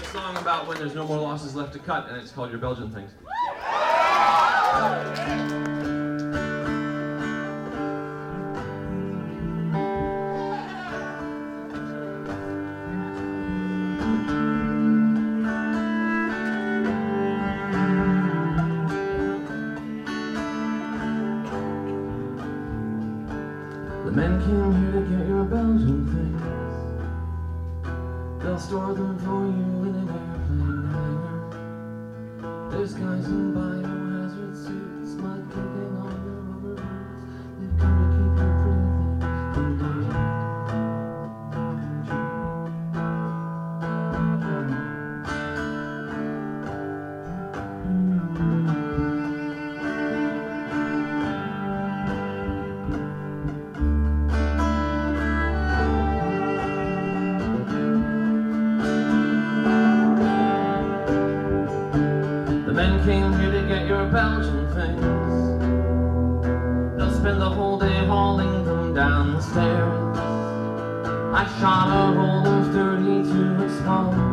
song about when there's no more losses left to cut, and it's called Your Belgian Things. The men came here to get your Belgian things. They'll store them for you in an airplane hangar. There's guys in biohazard suits, mud kicking on your rubber boots. They've come to keep your pretty things from danger. The men came here to get your Belgian things. They'll spend the whole day hauling them down the stairs. I shot a roll of 32 explosions.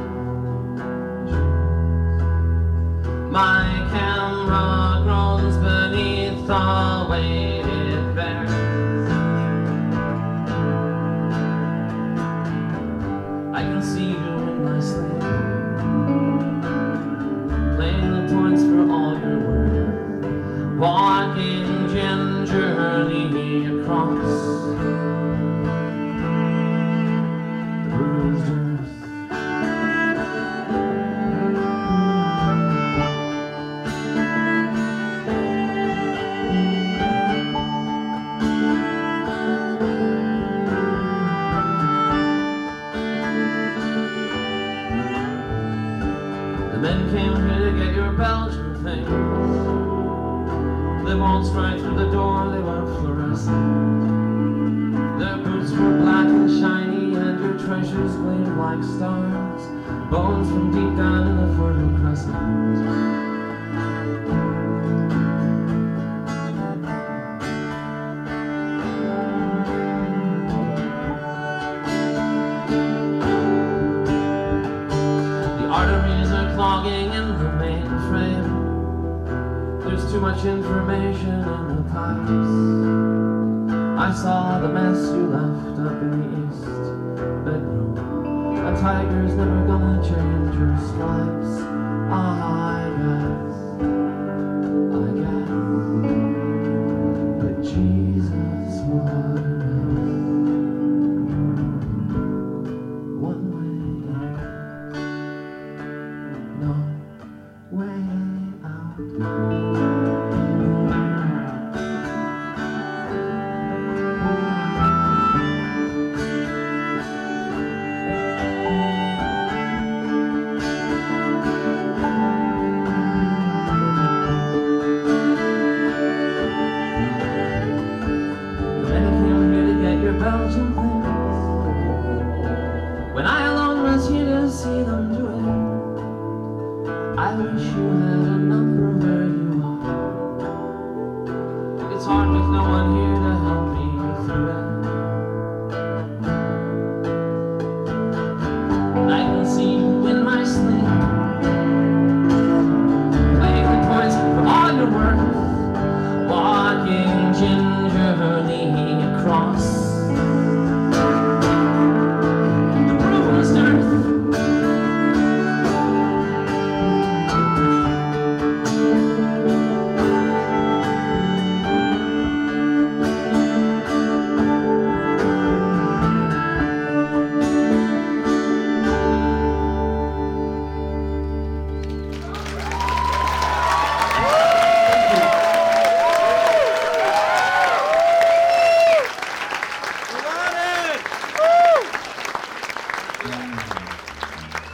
My camera groans beneath the weight it bears. I can see you in my sleep, playing the points for all you're worth, walking gingerly across the bruised earth. The men came here to get your Belgian things. They waltzed right through the door, they weren't fluorescent. Their boots were black and shiny, and your treasures gleamed like stars, bones from deep down in the Fertile Crescent. The arteries are clogging in the mainframe. There's too much information in the pipes. I saw the mess you left up in the east bedroom. A tiger's never gonna change your stripes. I guess, but Jesus would. One way in, no way out. Belgian things. When I alone was here to see them do it, I wish you had